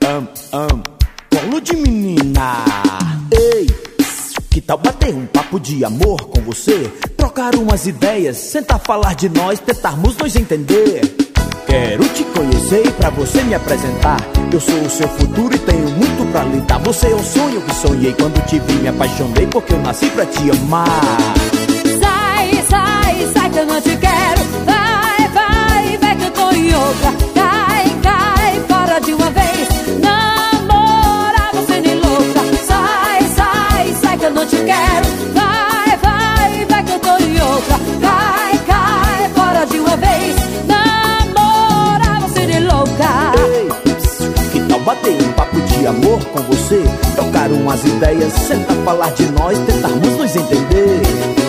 Colo de menina. Ei, que tal bater um papo de amor com você? Trocar umas ideias, sentar falar de nós, tentarmos nos entender. Quero te conhecer e pra você me apresentar. Eu sou o seu futuro e tenho muito pra lhe dar. Você é o sonho que sonhei quando te vi, me apaixonei porque eu nasci pra te amar. Sai, sai, sai que eu não te quero. Vai, vai, vai que eu tô em outra. Cai, cai, fora de uma vez. Namorar você nem louca. Sai, sai, sai que eu não te quero. Vai, vai, vai que eu tô em outra. Cai, cai, fora de uma vez. Namorar você nem louca. Ei, que tal bater um papo de amor com você? Trocar umas ideias, sentar falar de nós, tentarmos nos entender.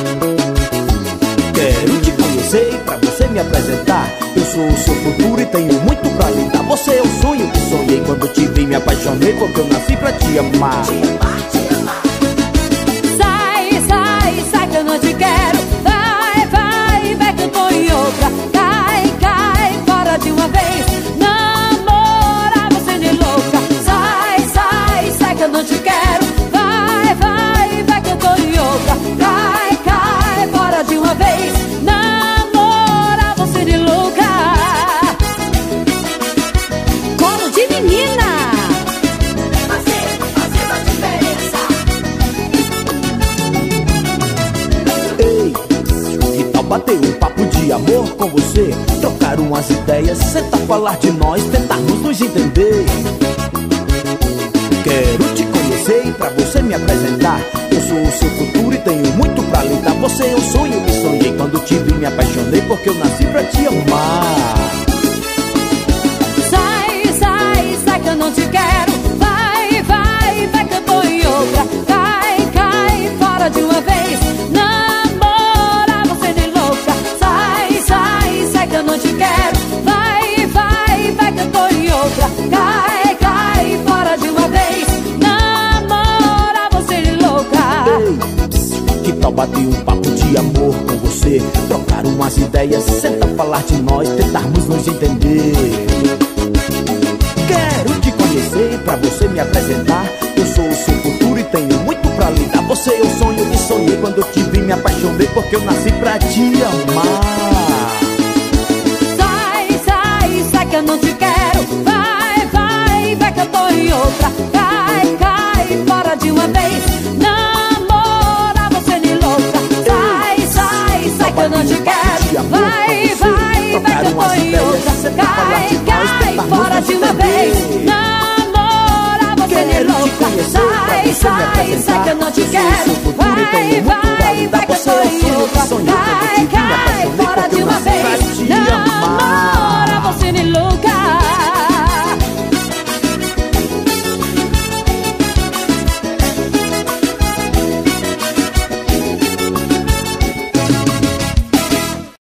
Quero te conhecer e pra você me apresentar. Eu sou o seu futuro e tenho muito pra lhe dar. Você é o sonho que sonhei quando te vi, me apaixonei porque eu nasci pra te amar. Sai, sai, sai que eu não te quero. Vai, vai, vai que eu tô em outra. Cai, cai, fora de uma vez. Namorar você nem louca. Sai, sai, sai que eu não te quero. Vai, vai, vai que eu tô em outra. Cai, cai, fora de uma vez. Namorar você nem louca. Colo de menina. Fazendo a diferença. Ei, que tal bater um papo de amor com você? Trocar umas ideias, sentar falar de nós, tentarmos nos entender. Quero te conhecer e pra você me apresentar. Eu sou o seu futuro e tenho muito pra lhe dar. Você é o sonho que sonhei quando te vi, me apaixonei porque eu nasci pra te amar. Sai, sai, sai que eu não te quero. Vai, vai, vai que eu tô em outra. Cai, cai, fora de uma vez. Namorar você nem louca. Sai, sai, sai que eu não te quero. Vai, vai, vai que eu tô em outra. Cai, cai, fora de uma vez. Namorar você nem louca. Ei, que tal bater um papo de amor com você? Trocar umas ideias, sentar falar de nós, tentarmos nos entender. Quero te conhecer e pra você me apresentar. Eu sou o seu futuro e tenho muito pra lhe dar. Você é o sonho que sonhei quando eu te vi, me apaixonei porque eu nasci pra te amar. Sai, sai, sai que eu não te quero. Vai, vai, vai que eu tô em outra. Cai, cai, fora de uma vez. Namorar você nem louca. Sai, sai, sai que eu não te quero. Vai, vai, vai que eu tô em outra. Cai, cai, fora de uma vez. Namorar você nem louca. Sai, sai, sai que eu não te quero. Vai, vai.